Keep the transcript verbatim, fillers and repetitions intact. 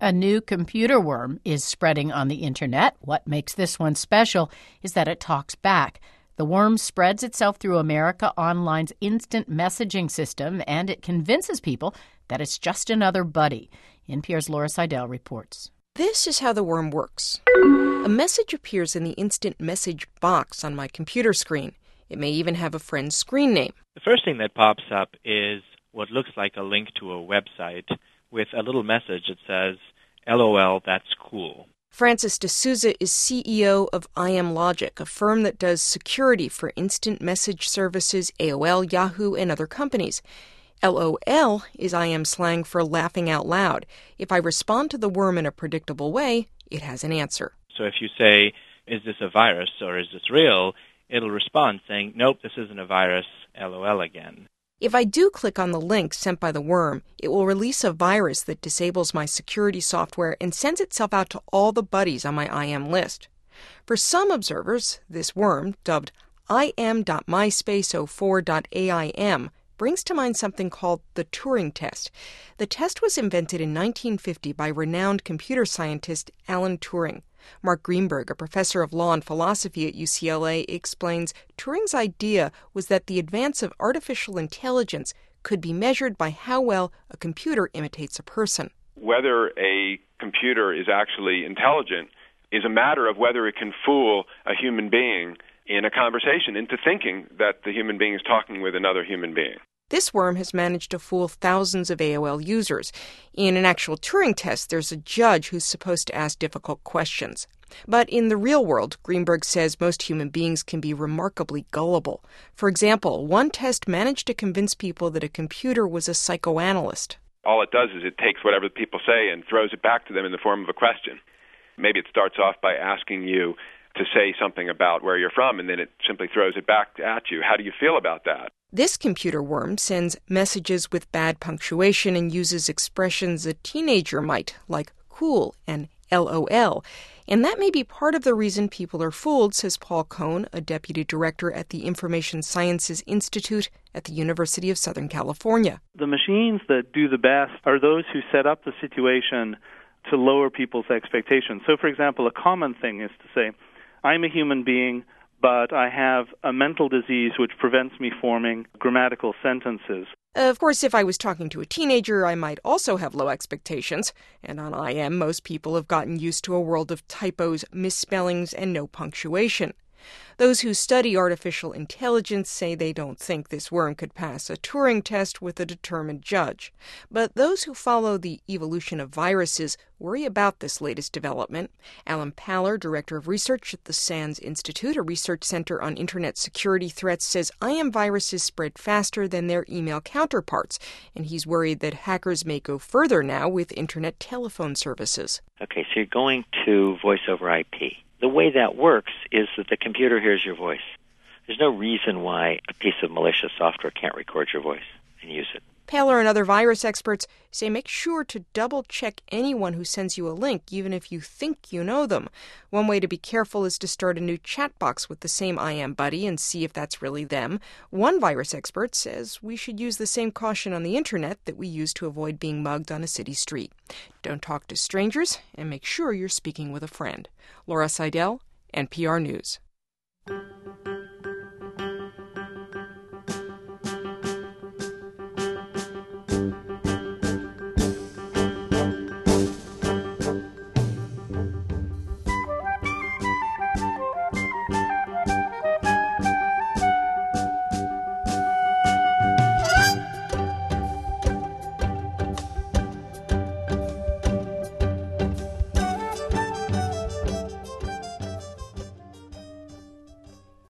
A new computer worm is spreading on the internet. What makes this one special is that it talks back. The worm spreads itself through America Online's instant messaging system, and it convinces people that it's just another buddy. N P R's Laura Seidel reports. This is how the worm works. A message appears in the instant message box on my computer screen. It may even have a friend's screen name. The first thing that pops up is what looks like a link to a website with a little message that says, LOL, that's cool. Francis D'Souza is C E O of IamLogic, a firm that does security for instant message services, A O L, Yahoo, and other companies. LOL is I am slang for laughing out loud. If I respond to the worm in a predictable way, it has an answer. So if you say, is this a virus or is this real, it'll respond saying, nope, this isn't a virus, LOL again. If I do click on the link sent by the worm, it will release a virus that disables my security software and sends itself out to all the buddies on my I A M list. For some observers, this worm, dubbed I am dot myspace zero four dot A I M, brings to mind something called the Turing test. The test was invented in nineteen fifty by renowned computer scientist Alan Turing. Mark Greenberg, a professor of law and philosophy at U C L A, explains Turing's idea was that the advance of artificial intelligence could be measured by how well a computer imitates a person. Whether a computer is actually intelligent is a matter of whether it can fool a human being in a conversation into thinking that the human being is talking with another human being. This worm has managed to fool thousands of A O L users. In an actual Turing test, there's a judge who's supposed to ask difficult questions. But in the real world, Greenberg says most human beings can be remarkably gullible. For example, one test managed to convince people that a computer was a psychoanalyst. All it does is it takes whatever people say and throws it back to them in the form of a question. Maybe it starts off by asking you to say something about where you're from, and then it simply throws it back at you. How do you feel about that? This computer worm sends messages with bad punctuation and uses expressions a teenager might, like cool and LOL. And that may be part of the reason people are fooled, says Paul Cohn, a deputy director at the Information Sciences Institute at the University of Southern California. The machines that do the best are those who set up the situation to lower people's expectations. So, for example, a common thing is to say, I'm a human being, but I have a mental disease which prevents me forming grammatical sentences. Of course, if I was talking to a teenager, I might also have low expectations. And on I M, most people have gotten used to a world of typos, misspellings, and no punctuation. Those who study artificial intelligence say they don't think this worm could pass a Turing test with a determined judge. But those who follow the evolution of viruses worry about this latest development. Alan Paller, director of research at the SANS Institute, a research center on internet security threats, says I M viruses spread faster than their email counterparts, and he's worried that hackers may go further now with internet telephone services. Okay, so you're going to voice over I P. The way that works is that the computer hears your voice. There's no reason why a piece of malicious software can't record your voice and use it. Paller and other virus experts say make sure to double-check anyone who sends you a link, even if you think you know them. One way to be careful is to start a new chat box with the same I am buddy and see if that's really them. One virus expert says we should use the same caution on the internet that we use to avoid being mugged on a city street. Don't talk to strangers, and make sure you're speaking with a friend. Laura Seidel, N P R News.